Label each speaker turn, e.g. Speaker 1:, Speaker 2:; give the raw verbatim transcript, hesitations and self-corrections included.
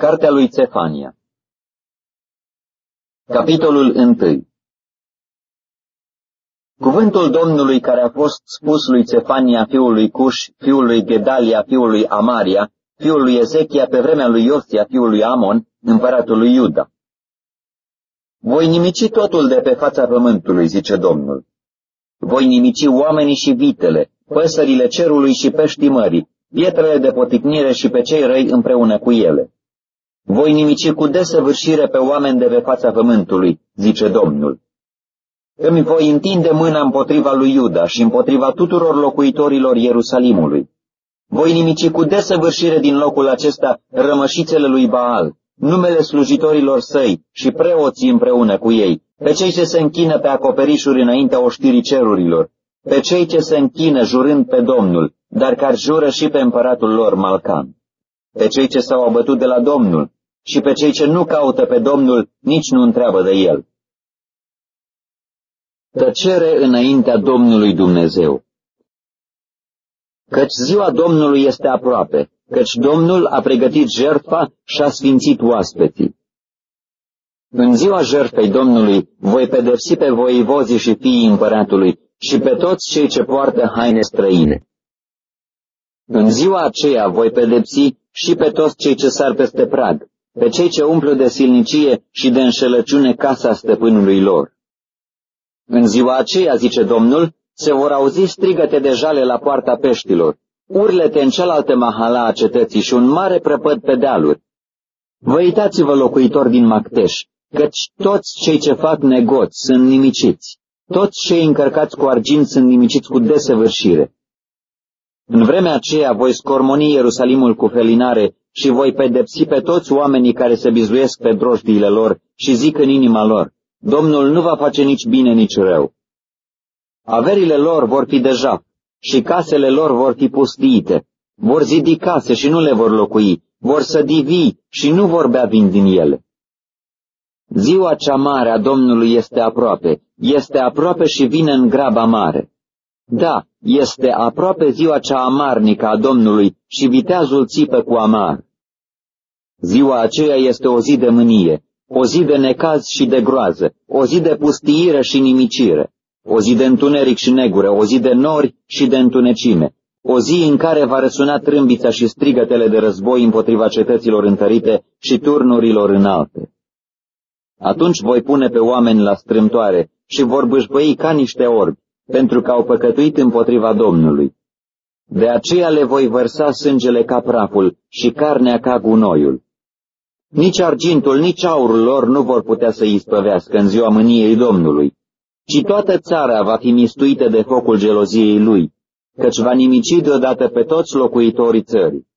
Speaker 1: Cartea lui Țefania. Capitolul unu. Cuvântul Domnului care a fost spus lui Țefania, fiul lui Cuș, fiul lui Gedalia, fiul lui Amaria, fiul lui Ezechia, pe vremea lui Iosia, fiul lui Amon, împăratul lui Iuda. Voi nimici totul de pe fața pământului, zice Domnul. Voi nimici oamenii și vitele, păsările cerului și peștii mării, pietrele de poticnire și pe cei răi împreună cu ele. Voi nimici cu desăvârșire pe oameni de pe fața pământului, zice Domnul. Îmi voi întinde mâna împotriva lui Iuda și împotriva tuturor locuitorilor Ierusalimului. Voi nimici cu desăvârșire din locul acesta rămășițele lui Baal, numele slujitorilor săi și preoții împreună cu ei, pe cei ce se închină pe acoperișuri înaintea oștirii cerurilor, pe cei ce se închină jurând pe Domnul, dar care jură și pe împăratul lor Malcan, pe cei ce s-au abătut de la Domnul și pe cei ce nu caută pe Domnul, nici nu întreabă de el. Tăcere înaintea Domnului Dumnezeu. Căci ziua Domnului este aproape, căci Domnul a pregătit jertfa și a sfințit oaspeții. În ziua jertfei Domnului voi pedepsi pe voivozii și fiii împăratului și pe toți cei ce poartă haine străine. În ziua aceea voi pedepsi și pe toți cei ce sar peste prag, pe cei ce umplu de silnicie și de înșelăciune casa stăpânului lor. În ziua aceea, zice Domnul, se vor auzi strigăte de jale la poarta peștilor, urlete în cealaltă mahala a cetății și un mare prăpăd pe dealuri. Vă uitați-vă, locuitori din Macteș, căci toți cei ce fac negoți sunt nimiciți, toți cei încărcați cu argint sunt nimiciți cu desăvârșire. În vremea aceea voi scormoni Ierusalimul cu felinare și voi pedepsi pe toți oamenii care se bizuiesc pe drojdiile lor și zic în inima lor, Domnul nu va face nici bine, nici rău. Averile lor vor fi deja și casele lor vor fi pustiite, vor zidi case și nu le vor locui, vor sădi vii și nu vor bea vin din ele. Ziua cea mare a Domnului este aproape, este aproape și vine în graba mare. Da, este aproape ziua cea amarnică a Domnului și viteazul țipă cu amar. Ziua aceea este o zi de mânie, o zi de necaz și de groază, o zi de pustiire și nimicire, o zi de întuneric și negură, o zi de nori și de întunecime, o zi în care va răsuna trâmbița și strigătele de război împotriva cetăților întărite și turnurilor înalte. Atunci voi pune pe oameni la strâmtoare și vor bâșbăi ca niște orbi, pentru că au păcătuit împotriva Domnului. De aceea le voi vărsa sângele ca praful și carnea ca gunoiul. Nici argintul, nici aurul lor nu vor putea să îi spăvească în ziua mâniei Domnului, ci toată țara va fi mistuită de focul geloziei lui, căci va nimici deodată pe toți locuitorii țării.